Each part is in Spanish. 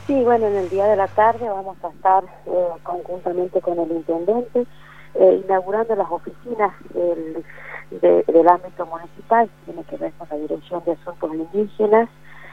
Sí, bueno, en el día de la tarde vamos a estar conjuntamente con el intendente inaugurando las oficinas del ámbito municipal, que tiene que ver con la Dirección de Asuntos Indígenas.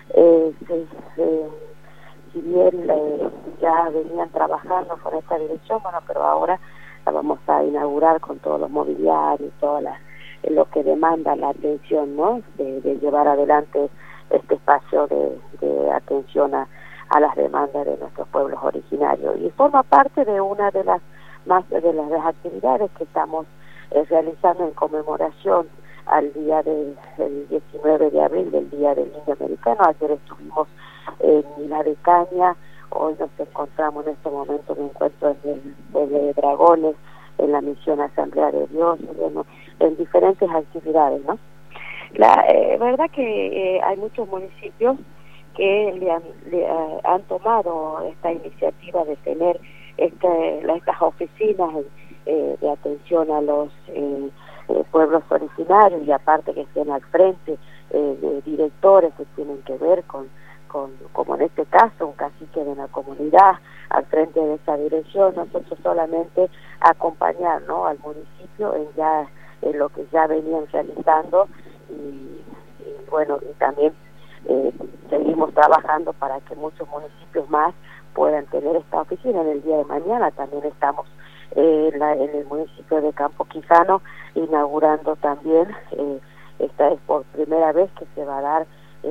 Si bien ya venían trabajando con esta dirección, bueno, pero ahora la vamos a inaugurar con todos los mobiliarios, lo que demanda la atención, ¿no? De llevar adelante este espacio de atención a las demandas de nuestros pueblos originarios, y forma parte de una de las las actividades que estamos realizando en conmemoración al día del 19 de abril, del Día del Niño Americano. Ayer estuvimos en Isla de Caña, hoy nos encontramos en este momento, me encuentro en el pueblo de Dragones, en la misión Asamblea de Dios, bueno, en diferentes actividades, ¿no? La verdad que hay muchos municipios que han tomado esta iniciativa de tener estas oficinas de atención a los pueblos originarios, y aparte que estén al frente de directores que tienen que ver con, como en este caso, un cacique de una comunidad al frente de esa dirección. Nosotros solamente acompañar, ¿no?, al municipio en lo que ya venían realizando, y bueno, y también seguimos trabajando para que muchos municipios más puedan tener esta oficina. En el día de mañana también estamos en el municipio de Campo Quijano inaugurando también, esta es por primera vez que se va a dar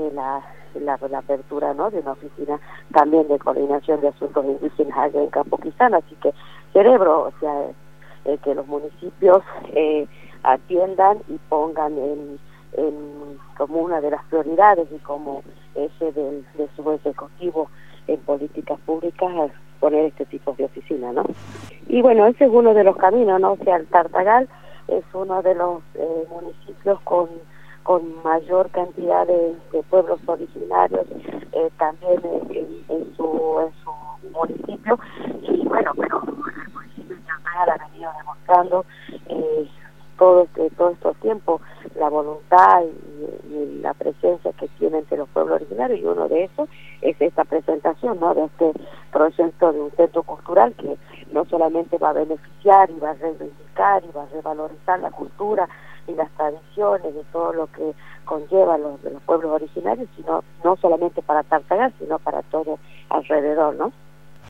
la apertura, ¿no?, de una oficina también de coordinación de asuntos indígenas allá en Campo Quijano. Así que celebro, o sea, que los municipios atiendan y pongan como una de las prioridades y como ese de su ejecutivo en políticas públicas, poner este tipo de oficina, ¿no? Y bueno, ese es uno de los caminos, ¿no? O sea, el Tartagal es uno de los municipios con mayor cantidad de pueblos originarios, también en su municipio. Y bueno, pero el municipio de Tartagal ha venido demostrando todo estos tiempos la voluntad y la presencia que tiene entre los pueblos originarios, y uno de esos es esta presentación, ¿no?, de este proyecto de un centro cultural que no solamente va a beneficiar y va a reivindicar y va a revalorizar la cultura y las tradiciones de todo lo que conlleva los pueblos originarios, sino no solamente para Tartagal, sino para todo alrededor, ¿no?